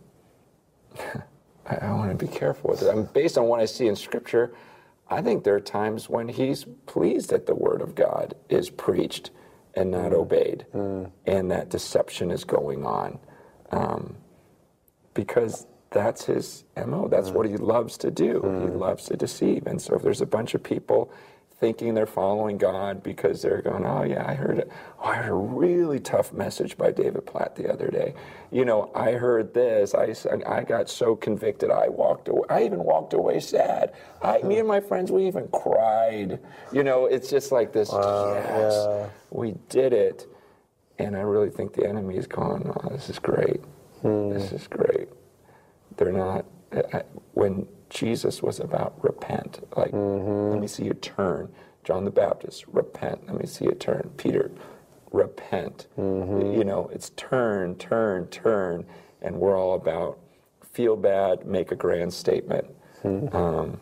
I, I want to be careful with it. I mean, based on what I see in Scripture, I think there are times when he's pleased that the Word of God is preached and not mm. obeyed, mm. and that deception is going on, um, because that's his M O. That's mm. what he loves to do. Mm. He loves to deceive. And so if there's a bunch of people thinking they're following God because they're going, oh yeah, I heard it. Oh, I heard a really tough message by David Platt the other day. You know, I heard this. I, I got so convicted. I walked away. I even walked away sad. I, me and my friends, we even cried. You know, it's just like this. Uh, yes, yeah. We did it. And I really think the enemy is going, oh, this is great. Hmm. This is great. They're not. I, when Jesus was about repent, like, mm-hmm. let me see you turn. John the Baptist, repent. Let me see you turn. Peter, repent. Mm-hmm. You know, it's turn, turn, turn, and we're all about feel bad, make a grand statement. Mm-hmm. Um,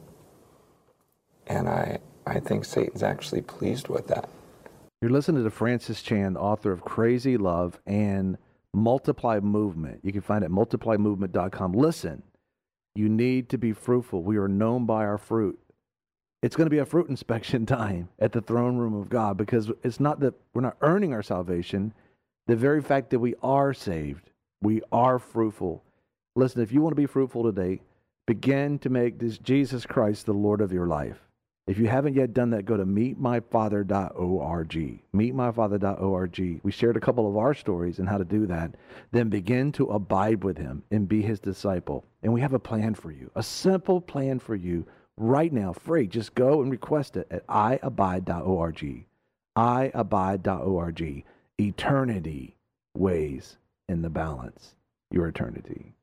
and I, I think Satan's actually pleased with that. You're listening to Francis Chan, author of Crazy Love and Multiply Movement. You can find it at multiply movement dot com. Listen. You need to be fruitful. We are known by our fruit. It's going to be a fruit inspection time at the throne room of God, because it's not that we're not earning our salvation. The very fact that we are saved, we are fruitful. Listen, if you want to be fruitful today, begin to make this Jesus Christ the Lord of your life. If you haven't yet done that, go to meet my father dot org. meet my father dot org. We shared a couple of our stories and how to do that. Then begin to abide with him and be his disciple. And we have a plan for you, a simple plan for you right now, free. Just go and request it at i abide dot org. i abide dot org. Eternity weighs in the balance. Your eternity.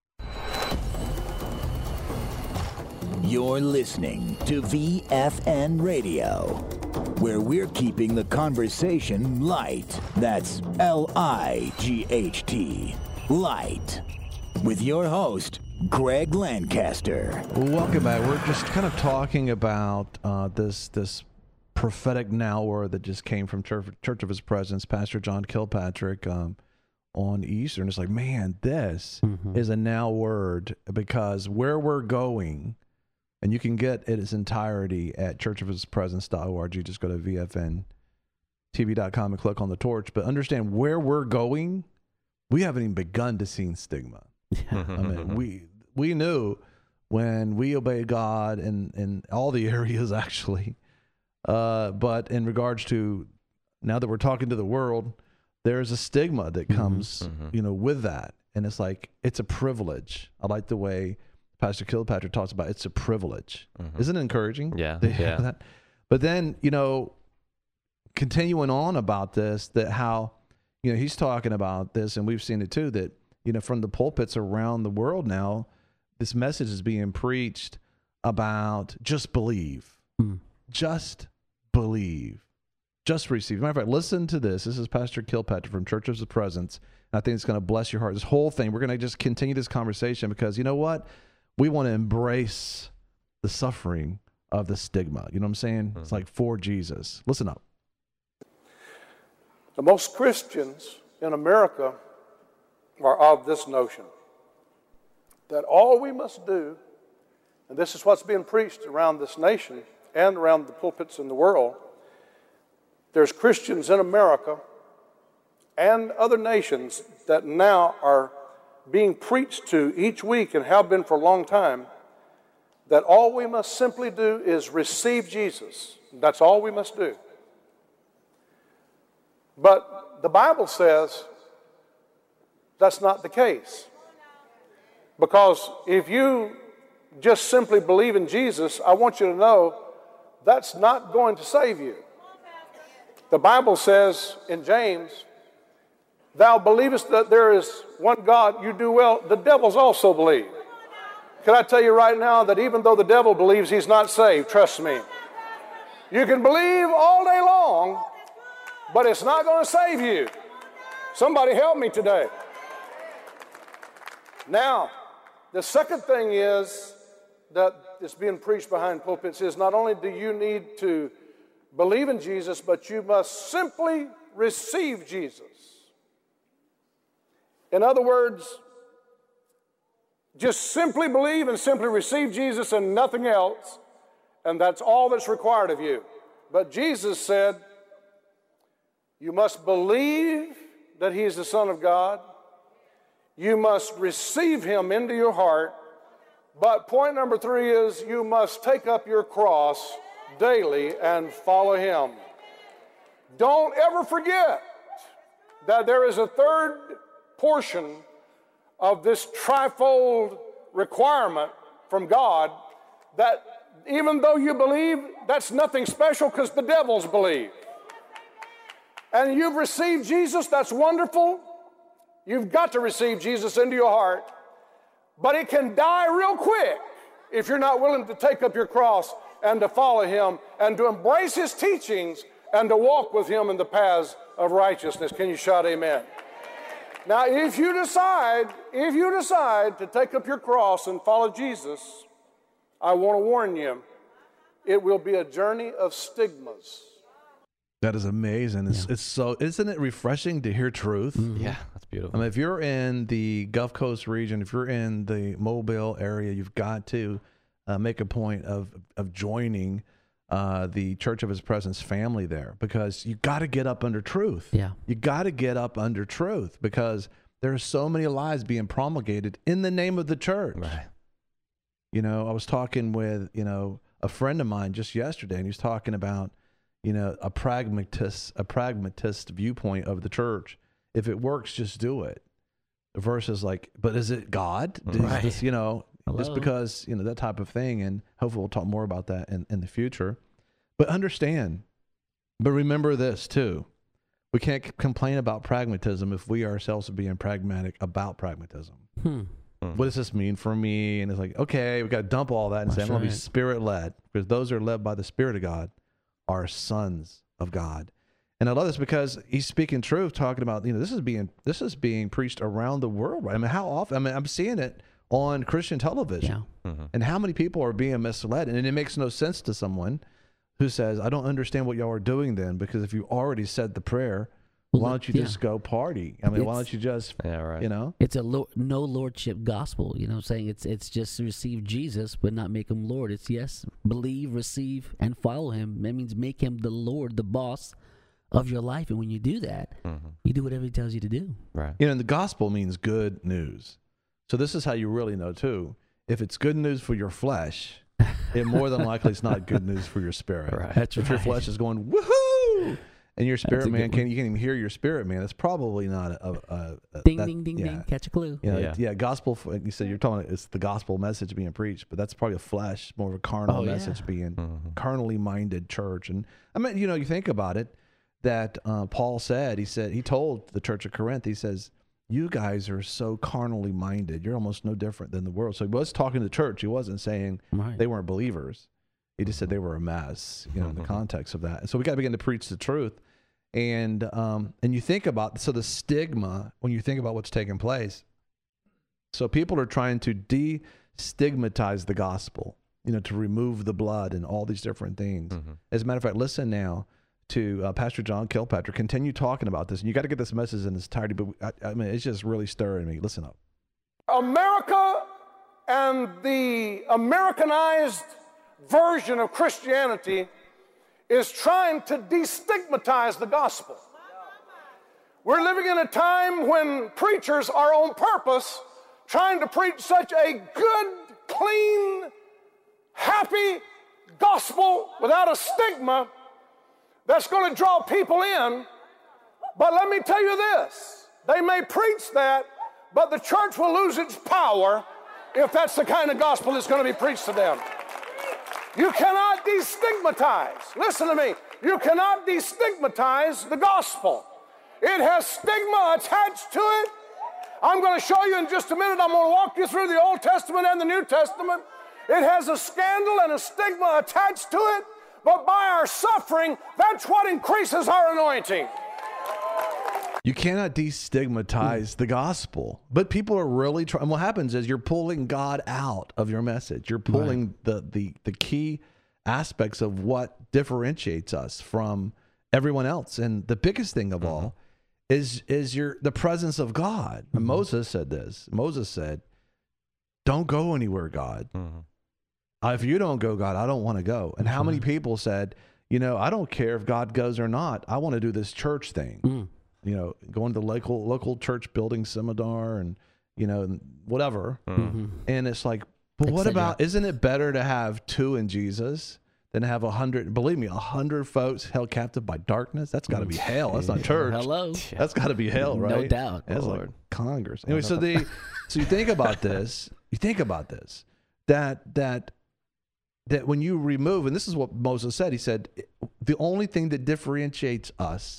You're listening to V F N Radio, where we're keeping the conversation light. That's L I G H T, light. With your host, Greg Lancaster. Welcome back. We're just kind of talking about uh, this this prophetic now word that just came from Church, Church of His Presence, Pastor John Kilpatrick, um, on Easter. And it's like, man, this mm-hmm. is a now word, because where we're going, and you can get it its entirety at church of his presence dot org. Just go to V F N T V dot com and click on the torch. But understand where we're going, we haven't even begun to see stigma. I mean, we we knew when we obey God in, in all the areas, actually. Uh, but in regards to now that we're talking to the world, there's a stigma that comes, mm-hmm. you know, with that. And it's like, it's a privilege. I like the way Pastor Kilpatrick talks about it's a privilege. Mm-hmm. Isn't it encouraging? Yeah. yeah. That? But then, you know, continuing on about this, that how, you know, he's talking about this, and we've seen it too, that, you know, from the pulpits around the world now, this message is being preached about just believe. Mm. Just believe. Just receive. Matter of fact, listen to this. This is Pastor Kilpatrick from Church of the Presence. And I think it's going to bless your heart. This whole thing, we're going to just continue this conversation because, you know what? We want to embrace the suffering of the stigma. You know what I'm saying? Mm-hmm. It's like for Jesus. Listen up. The most Christians in America are of this notion that all we must do, and this is what's being preached around this nation and around the pulpits in the world, there's Christians in America and other nations that now are being preached to each week and have been for a long time, that all we must simply do is receive Jesus. That's all we must do. But the Bible says that's not the case. Because if you just simply believe in Jesus, I want you to know that's not going to save you. The Bible says in James, thou believest that there is one God, you do well. The devils also believe. Can I tell you right now that even though the devil believes he's not saved, trust me, you can believe all day long, but it's not going to save you. Somebody help me today. Now, the second thing is that is being preached behind pulpits is not only do you need to believe in Jesus, but you must simply receive Jesus. In other words, just simply believe and simply receive Jesus and nothing else, and that's all that's required of you. But Jesus said, you must believe that He is the Son of God. You must receive Him into your heart. But point number three is you must take up your cross daily and follow Him. Don't ever forget that there is a third portion of this trifold requirement from God, that even though you believe, that's nothing special because the devils believe. And you've received Jesus, that's wonderful. You've got to receive Jesus into your heart. But it can die real quick if you're not willing to take up your cross and to follow Him and to embrace His teachings and to walk with Him in the paths of righteousness. Can you shout amen? Now, if you decide, if you decide to take up your cross and follow Jesus, I want to warn you, it will be a journey of stigmas. That is amazing. It's, yeah. it's so, isn't it refreshing to hear truth? Mm-hmm. Yeah, that's beautiful. I mean, if you're in the Gulf Coast region, if you're in the Mobile area, you've got to uh, make a point of of joining uh, the Church of His Presence family there, because you got to get up under truth. Yeah, you got to get up under truth, because there are so many lies being promulgated in the name of the church. Right. You know, I was talking with you know a friend of mine just yesterday, and he was talking about. You know, a pragmatist, a pragmatist viewpoint of the church. If it works, just do it. Versus like, but is it God? Right. Is this, you know, Hello? just because, you know, that type of thing. And hopefully we'll talk more about that in, in the future. But understand, but remember this too. We can't c- complain about pragmatism if we ourselves are being pragmatic about pragmatism. Hmm. What does this mean for me? And it's like, okay, we got to dump all that and That's say, I'm going to be right. Spirit-led, because those are led by the Spirit of God are sons of God. And I love this because he's speaking truth, talking about, you know, this is being this is being preached around the world, right? I mean, how often? I mean, I'm seeing it on Christian television. Yeah. Mm-hmm. And how many people are being misled? And it makes no sense to someone who says, I don't understand what y'all are doing then, because if you already said the prayer, Well, why don't you yeah. just go party? I mean, why It's- don't you just, Yeah, right. you know? It's a lo- no lordship gospel. You know what I'm saying? It's it's just receive Jesus, but not make Him Lord. It's yes, believe, receive, and follow Him. That means make Him the Lord, the boss of your life. And when you do that, Mm-hmm. you do whatever He tells you to do. Right. You know, and the gospel means good news. So this is how you really know, too. If it's good news for your flesh, it more than likely it's not good news for your spirit. Right. That's If your right. flesh is going, woohoo! And your spirit a man good can't one. you can't even hear your spirit man. It's probably not a, a, a Ding, that- ding, ding, yeah. ding. Catch a clue. You know, Yeah. yeah. Gospel. You said you're talking. It's the gospel message being preached, but that's probably a flesh, more of a carnal Oh, yeah. message being Mhm. carnally minded church. And I mean, you know, you think about it. That uh, Paul said. He said he told the church of Corinth. He says, "You guys are so carnally minded. You're almost no different than the world." So he was talking to the church. He wasn't saying Right. they weren't believers. He just said they were a mess. You know, in the context of that. And so we got to begin to preach the truth. And um, and you think about, so the stigma, when you think about what's taking place, so people are trying to destigmatize the gospel, you know, to remove the blood and all these different things. Mm-hmm. As a matter of fact, listen now to uh, Pastor John Kilpatrick continue talking about this. And you got to get this message in its entirety, but I, I mean, it's just really stirring me. Listen up. America and the Americanized version of Christianity is trying to destigmatize the gospel. We're living in a time when preachers are on purpose trying to preach such a good, clean, happy gospel without a stigma that's going to draw people in. But let me tell you this, they may preach that, but the church will lose its power if that's the kind of gospel that's going to be preached to them. You cannot destigmatize. Listen to me. You cannot destigmatize the gospel. It has stigma attached to it. I'm going to show you in just a minute. I'm going to walk you through the Old Testament and the New Testament. It has a scandal and a stigma attached to it, but by our suffering, that's what increases our anointing. You cannot destigmatize the gospel, but people are really trying. What happens is you're pulling God out of your message. You're pulling right. the, the, the key aspects of what differentiates us from everyone else. And the biggest thing of mm-hmm. all is, is your, the presence of God. Mm-hmm. And Moses said this. Moses said, don't go anywhere, God. Mm-hmm. Uh, if you don't go, God, I don't want to go. And how mm-hmm. many people said, you know, I don't care if God goes or not. I want to do this church thing. Mm. You know, going to the local local church building seminar and, you know, whatever. Mm-hmm. And it's like, but what about, isn't it better to have two in Jesus than to have a hundred, believe me, a hundred folks held captive by darkness? That's got to be hell. That's not church. Hello. That's got to be hell, right? No doubt. It's like Congress. Anyway, so the, so you think about this, you think about this, that, that, that when you remove, and this is what Moses said, he said, the only thing that differentiates us,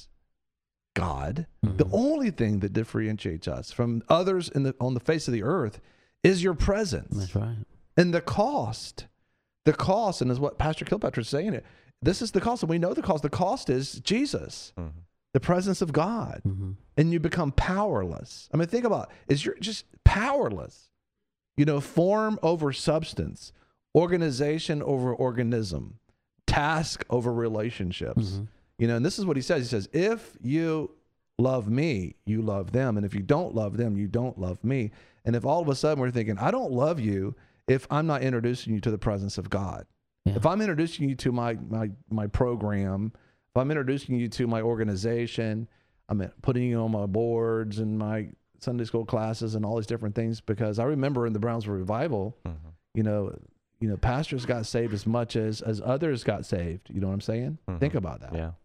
God, mm-hmm. the only thing that differentiates us from others in the on the face of the earth is your presence. That's right. And the cost, the cost, and is what Pastor Kilpatrick is saying. It. This is the cost, and we know the cost. The cost is Jesus, mm-hmm. the presence of God, mm-hmm. and you become powerless. I mean, think about it. Is you're just powerless. You know, form over substance, organization over organism, task over relationships. Mm-hmm. You know, and this is what he says. He says, if you love me, you love them. And if you don't love them, you don't love me. And if all of a sudden we're thinking, I don't love you if I'm not introducing you to the presence of God. Yeah. If I'm introducing you to my, my, my program, if I'm introducing you to my organization, I'm putting you on my boards and my Sunday school classes and all these different things, because I remember in the Brownsville Revival, mm-hmm. you know, you know, pastors got saved as much as, as others got saved. You know what I'm saying? Mm-hmm. Think about that. Yeah.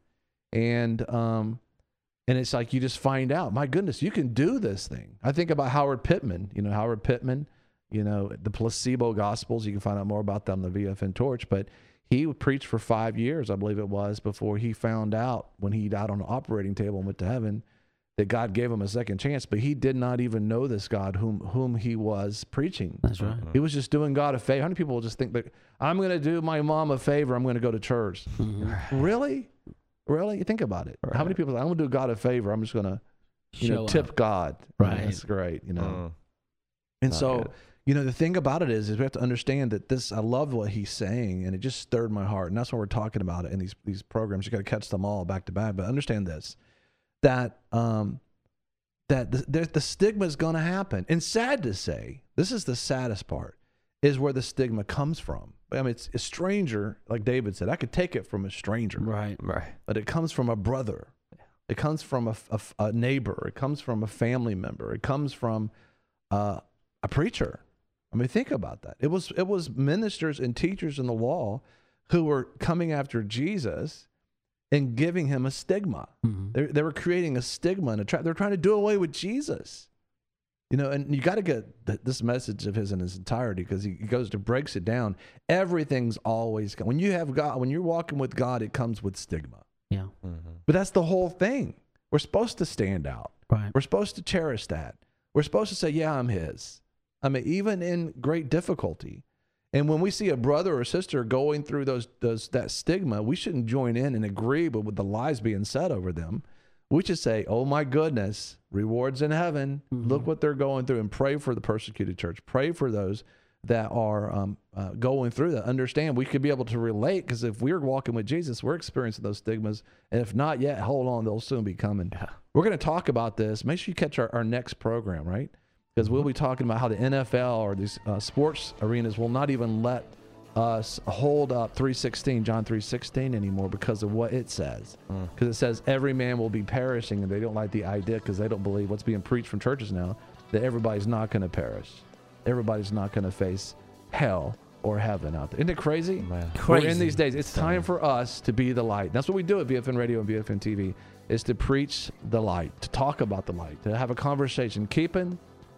And um, and it's like you just find out, my goodness, you can do this thing. I think about Howard Pittman. You know, Howard Pittman, you know, the placebo gospels. You can find out more about that on the V F N Torch. But he preached for five years, I believe it was, before he found out when he died on the operating table and went to heaven that God gave him a second chance. But he did not even know this God whom whom he was preaching. That's right. He was just doing God a favor. How many people will just think that I'm going to do my mom a favor, I'm going to go to church? Mm-hmm. Really? Really? You think about it. Right. How many people say, I'm going to do God a favor, I'm just going to you Show know, tip up. God. Right. That's great, you know. Mm. And Not so, good. you know, the thing about it is, is we have to understand that this, I love what he's saying, and it just stirred my heart. And that's why we're talking about it in these, these programs. You got to catch them all back to back. But understand this, that, um, that the, the, the stigma is going to happen. And sad to say, this is the saddest part, is where the stigma comes from. I mean, it's a stranger, like David said, I could take it from a stranger. Right, right. But it comes from a brother. It comes from a, a, a neighbor. It comes from a family member. It comes from uh, a preacher. I mean, think about that. It was it was ministers and teachers in the law who were coming after Jesus and giving him a stigma. Mm-hmm. They, they were creating a stigma and a tra- they're trying to do away with Jesus. You know, and you got to get th- this message of his in its entirety, because he, he goes to breaks it down. Everything's always, when you have God, when you're walking with God, it comes with stigma. Yeah. Mm-hmm. But that's the whole thing. We're supposed to stand out. Right. We're supposed to cherish that. We're supposed to say, yeah, I'm his. I mean, even in great difficulty. And when we see a brother or sister going through those, those that stigma, we shouldn't join in and agree with, with the lies being said over them. We should say, oh my goodness, rewards in heaven. Mm-hmm. Look what they're going through, and pray for the persecuted church. Pray for those that are um, uh, going through that. Understand, we could be able to relate, because if we're walking with Jesus, we're experiencing those stigmas. And if not yet, hold on, they'll soon be coming. Yeah. We're going to talk about this. Make sure you catch our, our next program, right? Because we'll be talking about how the N F L or these uh, sports arenas will not even let us hold up three sixteen, John three sixteen anymore, because of what it says. Because mm. it says every man will be perishing, and they don't like the idea, because they don't believe what's being preached from churches now, that everybody's not going to perish. Everybody's not going to face hell or heaven out there. Isn't it crazy? Man. Crazy. We're in these days. It's time for us to be the light. That's what we do at B F N Radio and B F N T V, is to preach the light, to talk about the light, to have a conversation, keeping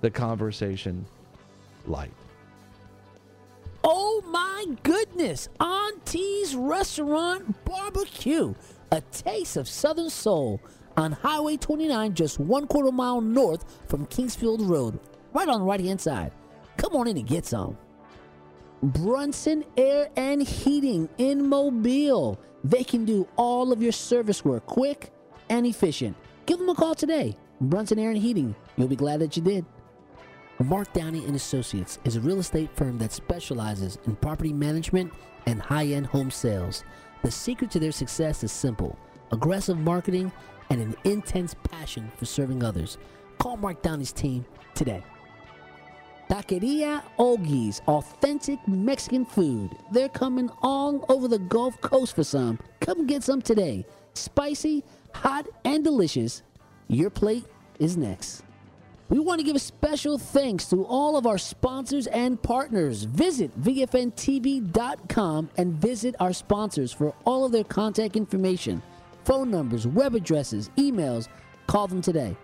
the conversation light. Oh my goodness! Auntie's Restaurant Barbecue, a taste of Southern soul on Highway twenty-nine, just one quarter mile north from Kingsfield Road, right on the right-hand side. Come on in and get some. Brunson Air and Heating in Mobile. They can do all of your service work quick and efficient. Give them a call today. Brunson Air and Heating. You'll be glad that you did. Mark Downey and Associates is a real estate firm that specializes in property management and high-end home sales. The secret to their success is simple: aggressive marketing and an intense passion for serving others. Call Mark Downey's team today. Taqueria Ogie's, authentic Mexican food. They're coming all over the Gulf Coast for some. Come get some today. Spicy, hot, and delicious. Your plate is next. We want to give a special thanks to all of our sponsors and partners. Visit V F N T V dot com and visit our sponsors for all of their contact information, phone numbers, web addresses, emails. Call them today.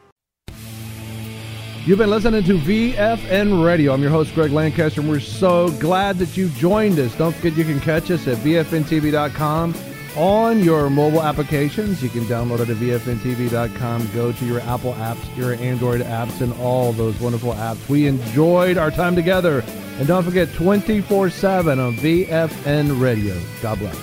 You've been listening to V F N Radio. I'm your host, Greg Lancaster, and we're so glad that you joined us. Don't forget you can catch us at V F N T V dot com on your mobile applications. You can download it at V F N T V dot com. Go to your Apple apps, your Android apps, and all those wonderful apps. We enjoyed our time together. And don't forget, twenty-four seven on V F N Radio. God bless.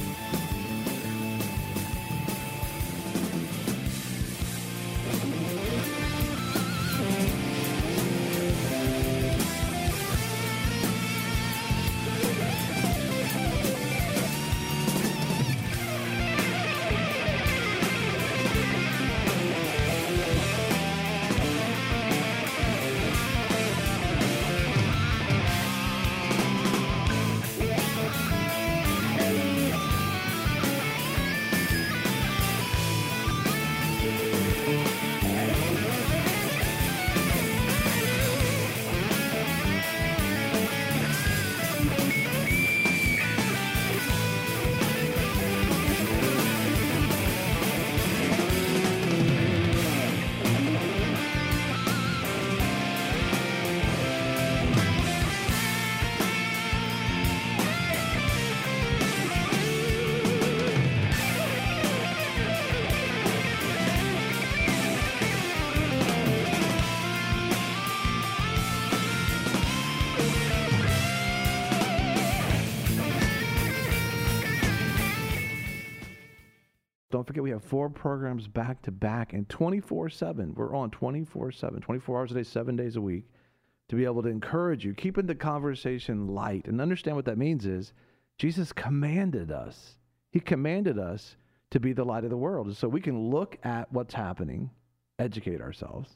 Don't forget, we have four programs back to back and twenty-four seven. We're on twenty-four seven, twenty-four hours a day, seven days a week, to be able to encourage you, keeping the conversation light. And understand what that means is Jesus commanded us. He commanded us to be the light of the world. So we can look at what's happening, educate ourselves,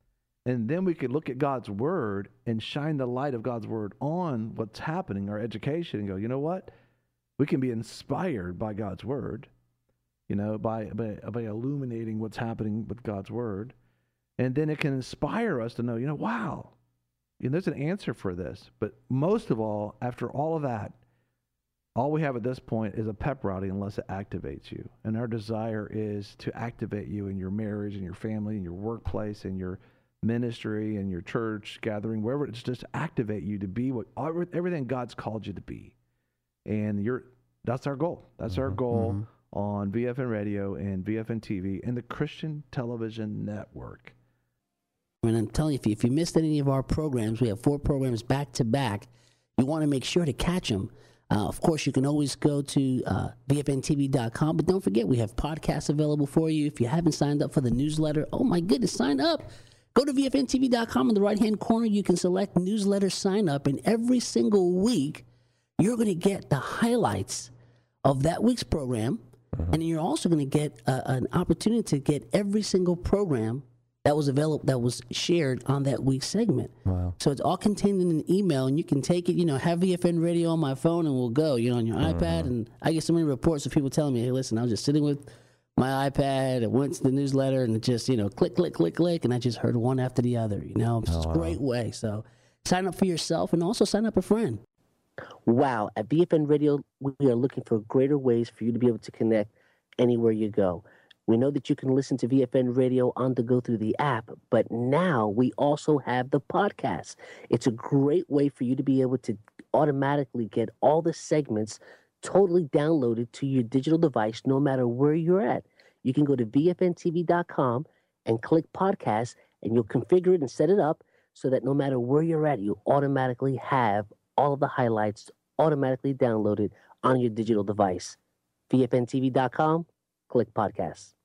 and then we can look at God's word and shine the light of God's word on what's happening, our education, and go, you know what? We can be inspired by God's word. You know, by, by by illuminating what's happening with God's word. And then it can inspire us to know, you know, wow, you know, there's an answer for this. But most of all, after all of that, all we have at this point is a pep rally unless it activates you. And our desire is to activate you in your marriage, in your family, in your workplace, in your ministry, in your church gathering, wherever. It's just activate you to be what everything God's called you to be. And you're that's our goal. That's mm-hmm. our goal. Mm-hmm. On V F N Radio and V F N T V and the Christian Television Network. And I'm telling you, if you, if you missed any of our programs, we have four programs back to back. You want to make sure to catch them. Uh, of course, you can always go to uh, V F N T V dot com, but don't forget, we have podcasts available for you. If you haven't signed up for the newsletter, oh my goodness, sign up. Go to V F N T V dot com. In the right-hand corner, you can select newsletter sign up, and every single week, you're going to get the highlights of that week's program. Mm-hmm. And you're also going to get uh, an opportunity to get every single program that was available, that was shared on that week's segment. Wow. So it's all contained in an email, and you can take it, you know, have V F N Radio on my phone, and we'll go, you know, on your mm-hmm. iPad. And I get so many reports of people telling me, hey, listen, I was just sitting with my iPad, I went to the newsletter, and it just, you know, click, click, click, click, and I just heard one after the other, you know. It's oh, a great wow. way. So sign up for yourself, and also sign up a friend. Wow. At V F N Radio, we are looking for greater ways for you to be able to connect anywhere you go. We know that you can listen to V F N Radio on the go through the app, but now we also have the podcast. It's a great way for you to be able to automatically get all the segments totally downloaded to your digital device no matter where you're at. You can go to V F N T V dot com and click podcast, and you'll configure it and set it up so that no matter where you're at, you automatically have all of the highlights automatically downloaded on your digital device. V F N T V dot com, click podcast.